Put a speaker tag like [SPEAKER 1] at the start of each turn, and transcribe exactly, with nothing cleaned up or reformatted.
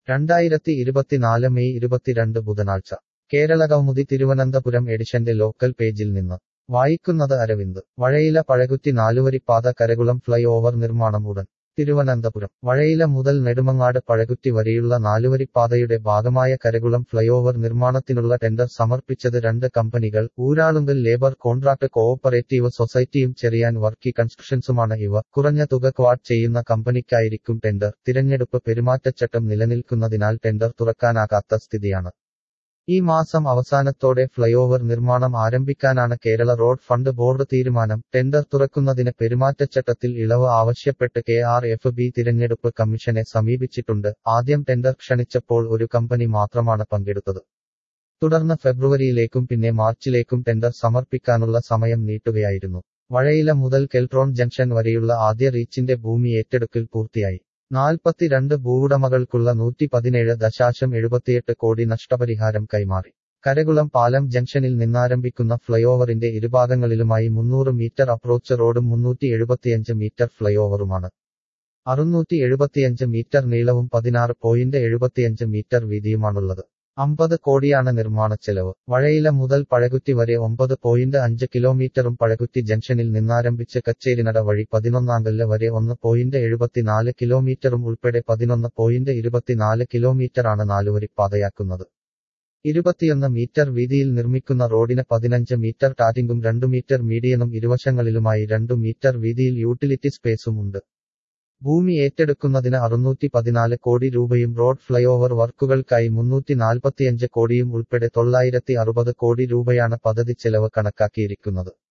[SPEAKER 1] രണ്ടായിരത്തി ഇരുപത്തിനാല് മെയ് ഇരുപത്തിരണ്ട് ബുധനാഴ്ച കേരള കൗമുദി തിരുവനന്തപുരം എഡിഷന്റെ ലോക്കൽ പേജിൽ നിന്ന് വായിക്കുന്നത് അരവിന്ദ്. വഴയില പഴകുറ്റി നാലുവരിപ്പാത കരകുളം ഫ്ലൈ ഓവർ നിർമ്മാണം ഉടൻ. തിരുവനന്തപുരം വഴയില മുതൽ നെടുമങ്ങാട് പഴകുറ്റി വരെയുള്ള നാലുവരിപ്പാതയുടെ ഭാഗമായ കരകുളം ഫ്ലൈഓവർ നിർമ്മാണത്തിനുള്ള ടെൻഡർ സമർപ്പിച്ചത് രണ്ട് കമ്പനികൾ, ഊരാളുങ്കൽ ലേബർ കോൺട്രാക്ട് കോഓപ്പറേറ്റീവ് സൊസൈറ്റിയും ചെറിയാൻ വർക്കി കൺസ്ട്രക്ഷൻസുമാണ് ഇവ. കുറഞ്ഞ തുക ക്വാട്ട് ചെയ്യുന്ന കമ്പനിക്കായിരിക്കും ടെൻഡർ. തിരഞ്ഞെടുപ്പ് പെരുമാറ്റച്ചട്ടം നിലനിൽക്കുന്നതിനാൽ ടെൻഡർ തുറക്കാനാകാത്ത സ്ഥിതിയാണ്. ഈ മാസം അവസാനത്തോടെ ഫ്ലൈഓവർ നിർമ്മാണം ആരംഭിക്കാനാണ് കേരള റോഡ് ഫണ്ട് ബോർഡ് തീരുമാനം. ടെൻഡർ തുറക്കുന്നതിന് പെരുമാറ്റച്ചട്ടത്തിൽ ഇളവ് ആവശ്യപ്പെട്ട് കെ ആർ എഫ് ബി തിരഞ്ഞെടുപ്പ് കമ്മീഷനെ സമീപിച്ചിട്ടുണ്ട്. ആദ്യം ടെൻഡർ ക്ഷണിച്ചപ്പോൾ ഒരു കമ്പനി മാത്രമാണ് പങ്കെടുത്തത്. തുടർന്ന് ഫെബ്രുവരിയിലേക്കും പിന്നെ മാർച്ചിലേക്കും ടെൻഡർ സമർപ്പിക്കാനുള്ള സമയം നീട്ടുകയായിരുന്നു. വഴയില മുതൽ കെൽട്രോൺ ജംഗ്ഷൻ വരെയുള്ള ആദ്യ റീച്ചിന്റെ ഭൂമി ഏറ്റെടുക്കൽ പൂർത്തിയായി. നാൽപ്പത്തിരണ്ട് ഭൂവുടമകൾക്കുള്ള നൂറ്റി പതിനേഴ് ദശാശം എഴുപത്തിയെട്ട് കോടി നഷ്ടപരിഹാരം കൈമാറി. കരകുളം പാലം ജംഗ്ഷനിൽ നിന്നാരംഭിക്കുന്ന ഫ്ലൈഓവറിന്റെ ഇരുഭാഗങ്ങളിലുമായി മുന്നൂറ് മീറ്റർ അപ്രോച്ച് റോഡും മുന്നൂറ്റി എഴുപത്തിയഞ്ച് മീറ്റർ ഫ്ലൈഓവറുമാണ്. അറുന്നൂറ്റി എഴുപത്തിയഞ്ച് മീറ്റർ നീളവും പതിനാറ് പോയിന്റ് എഴുപത്തിയഞ്ച് മീറ്റർ വീതിയുമാണുള്ളത്. അമ്പത് കോടിയാണ് നിർമ്മാണച്ചെലവ്. വഴയില മുതൽ പഴകുറ്റി വരെ ഒമ്പത് പോയിന്റ് അഞ്ച് കിലോമീറ്ററും പഴകുറ്റി ജംഗ്ഷനിൽ നിന്നാരംഭിച്ച് കച്ചേരിനട വഴി പതിനൊന്നാങ്കല്ല് വരെ ഒന്ന് പോയിന്റ് എഴുപത്തിനാല് കിലോമീറ്ററും ഉൾപ്പെടെ പതിനൊന്ന് പോയിന്റ് ഇരുപത്തിനാല് കിലോമീറ്ററാണ് നാലുവരിപ്പാതയാക്കുന്നത്. ഇരുപത്തിയൊന്ന് മീറ്റർ വീതിയിൽ നിർമ്മിക്കുന്ന റോഡിന് പതിനഞ്ച് മീറ്റർ ടാറ്റിംഗും രണ്ടു മീറ്റർ മീഡിയനും ഇരുവശങ്ങളിലുമായി രണ്ടു മീറ്റർ വീതിയിൽ യൂട്ടിലിറ്റി സ്പേസും ഉണ്ട്. ഭൂമി ഏറ്റെടുക്കുന്നതിന് അറുന്നൂറ്റി പതിനാല് കോടി രൂപയും റോഡ് ഫ്ലൈഓവർ വർക്കുകൾക്കായി മുന്നൂറ്റി നാൽപ്പത്തിയഞ്ച് കോടിയും ഉൾപ്പെടെ തൊള്ളായിരത്തി അറുപത് കോടി രൂപയാണ് പദ്ധതി ചെലവ് കണക്കാക്കിയിരിക്കുന്നത്.